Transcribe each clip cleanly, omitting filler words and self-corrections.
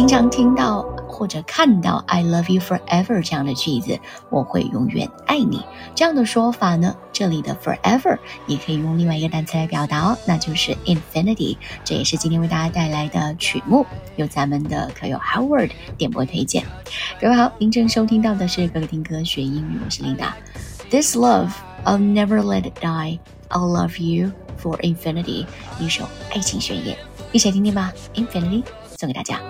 经常听到或者看到 I love you forever 这样的句子，我会永远爱你。这样的说法呢，这里的 forever 也可以用另外一个单词来表达哦，那就是 infinity。这也是今天为大家带来的曲目，由咱们的课友 Howard 点播推荐。各位好，您正收听到的是哥哥听歌学英语，我是琳达。This love, I'll never let it die. I'll love you for infinity， 一首爱情宣言，一起来听听吧。Infinity 送给大家。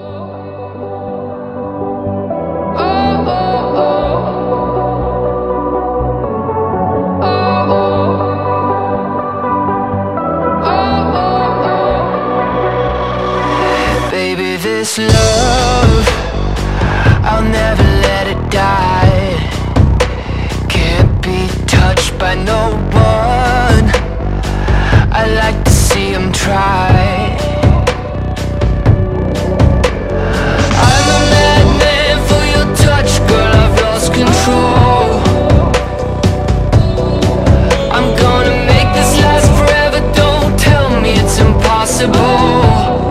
Baby, this love, I'll never let it die. Can't be touched by no one. I like to see him try. I'm a madman for your touch, girl, I've lost control. I'm gonna make this last forever, don't tell me it's impossible.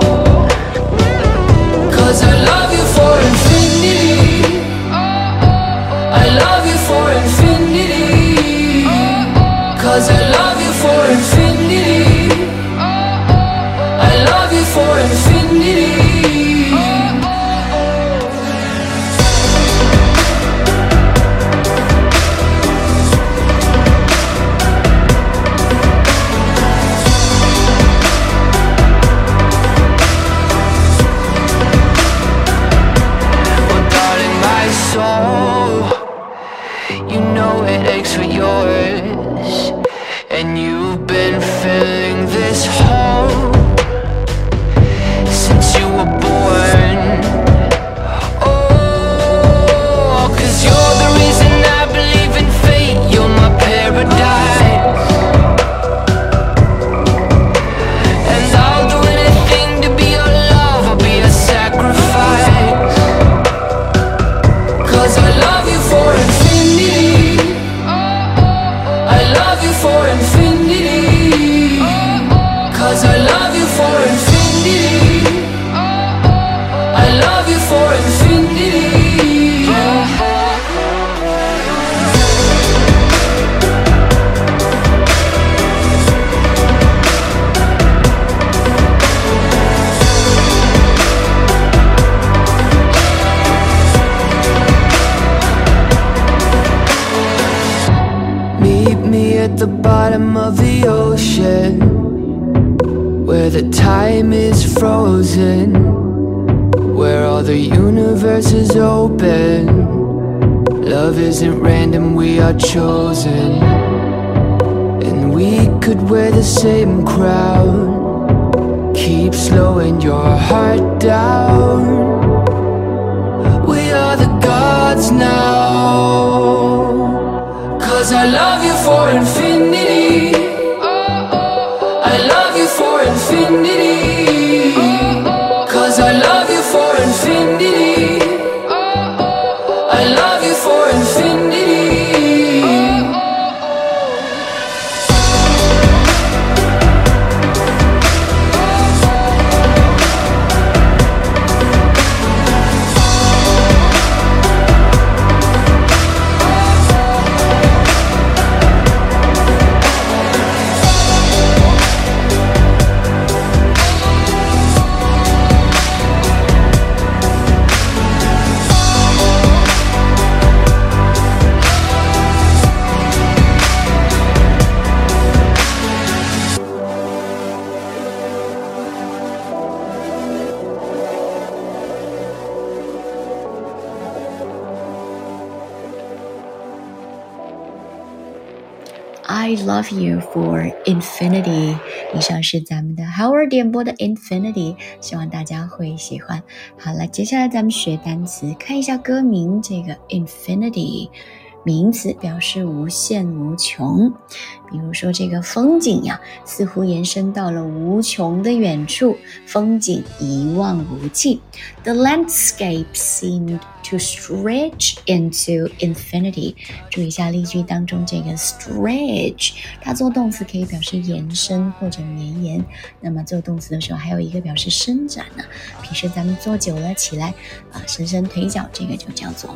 'Cause I love you for infinity. I love you for infinity. 'Cause I love you for infinity. I love you for infinity. You know it aches for yours, and you've been filling this hole since you were born. Oh, 'cause you're the reason I believe in fate. You're my paradise, and I'll do anything to be your love. I'll be a sacrifice, 'cause I love you for infinity. I love you for infinity. 'Cause I love you for infinity. I love you for infinity. Meet me at the bottom of the ocean, where the time is frozen, where all the universe is open. Love isn't random, we are chosen. And we could wear the same crown, keep slowing your heart down. We are the gods now. 'Cause I love you for infinity. I love you for infinity. 'Cause I love you for infinity. I love you for infinity. I love you for infinity。 以上是咱们的 Howard 点播的 Infinity， 希望大家会喜欢。好了，接下来咱们学单词，看一下歌名，这个 Infinity 名词表示无限无穷。比如说这个风景呀，似乎延伸到了无穷的远处，风景一望无际。The landscape seemed to stretch into infinity。 注意一下例句当中这个 stretch， 它做动词可以表示延伸或者绵延，那么做动词的时候还有一个表示伸展呢。平时咱们坐久了起来伸伸腿脚，这个就叫做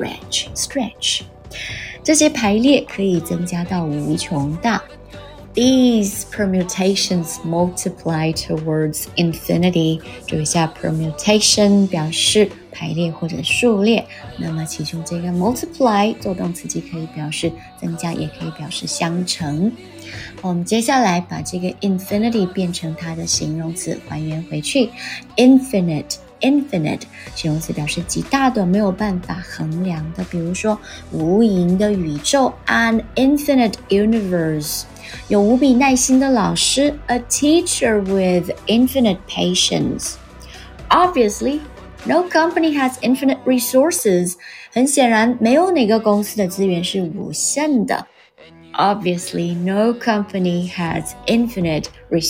stretch。这些排列可以增加到无穷大。These permutations multiply towards infinity。 注意一下 permutation 表示排列或者数列，那么其中这个 multiply 做动词既可以表示增加，也可以表示相乘。我们接下来把这个 infinity 变成它的形容词还原回去。Infinite 形容词表示极大的，没有办法衡量的，比如说无垠的宇宙 an infinite universe。 有无比耐心的老师 a teacher with infinite patience。 Obviously no company has infinite resources。 很显然没有哪个公司的资源是无限的。Obviously no company has infinite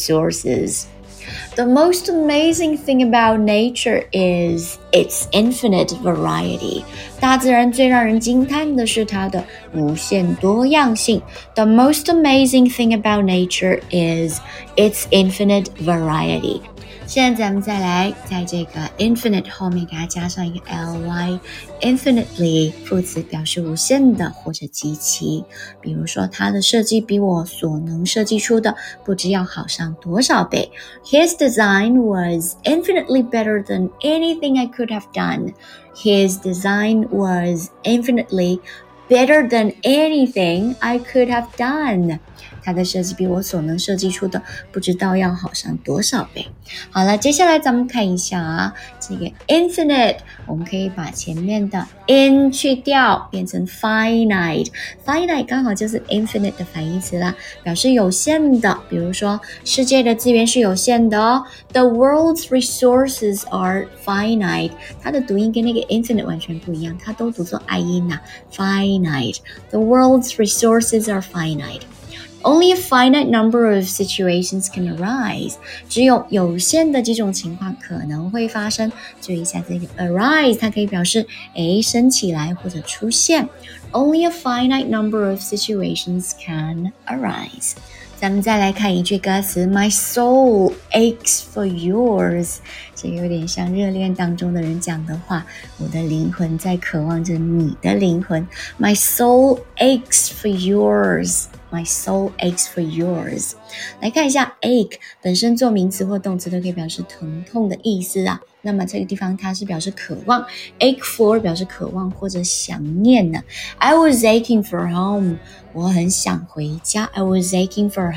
resources。The most amazing thing about nature is its infinite variety。 大自然最让人惊叹的是它的无限多样性。The most amazing thing about nature is its infinite variety。 现在咱们再来在这个 infinite 后面给它加上一个 ly。 Infinitely 副词表示无限的或者极其，比如说它的设计比我所能设计出的不知要好上多少倍。 His design was infinitely better than anything I could have done。 His design was infinitely better than anything I could have done。 它的设计比我所能设计出的不知道要好上多少倍。好了，接下来咱们看一下这个 infinite， 我们可以把前面的 in 去掉，变成 finite。 finite 刚好就是 infinite 的反义词啦，表示有限的，比如说世界的资源是有限的哦。 The world's resources are finite。 它的读音跟那个 infinite 完全不一样，它都读作爱音finite。 The world's resources are finite。Only a finite number of situations can arise。 只有有限的几种情况可能会发生。注意一下这个 arise， 它可以表示升起来或者出现。Only a finite number of situations can arise。 咱们再来看一句歌词 My soul aches for yours。 这个有点像热恋当中的人讲的话，我的灵魂在渴望着你的灵魂。 My soul aches for yours。My soul aches for yours。 来看一下 ache 本身做名词或动词都可以表示疼痛的意思啊。那么这个地方它是表示渴望， ache for 表示渴望或者想念呢。I was aching for home。 我很想回家。 I was aching for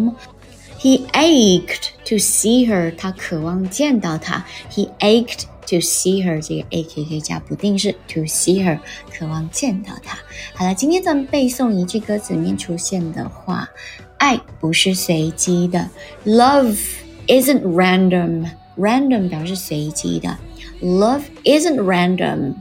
home。He ached to see her。 他渴望见到她。 He ached to see her。 这个 ache 也可以加不定式 to see her， 渴望见到她。好了，今天咱们背诵一句歌词里面出现的话，爱不是随机的。 Love isn't random。 Random 表示随机的。 Love isn't random，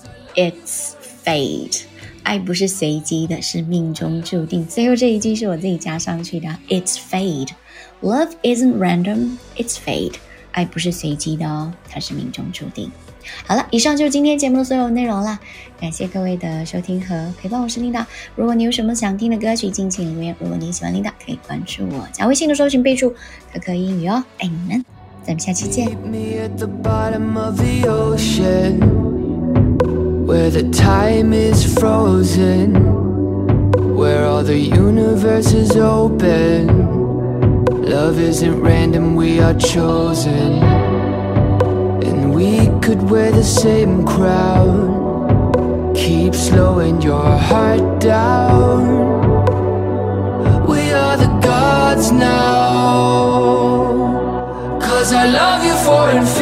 it's fate。 爱不是随机的，是命中注定。最后这一句是我自己加上去的 It's fate。 Love isn't random, it's fate。 爱不是随机的哦，它是命中注定。好了，以上就是今天节目的所有内容啦，感谢各位的收听和陪伴，我是琳达。如果你有什么想听的歌曲，敬请留言。如果你喜欢琳达，可以关注我，加微信的搜寻备注可可英语哦。爱你们，咱们下期见。 Where the time is frozen, where all the universe is open. Love isn't random, we are chosen. And we could wear the same crown, keep slowing your heart down. We are the gods now, 'cause I love you for infinity.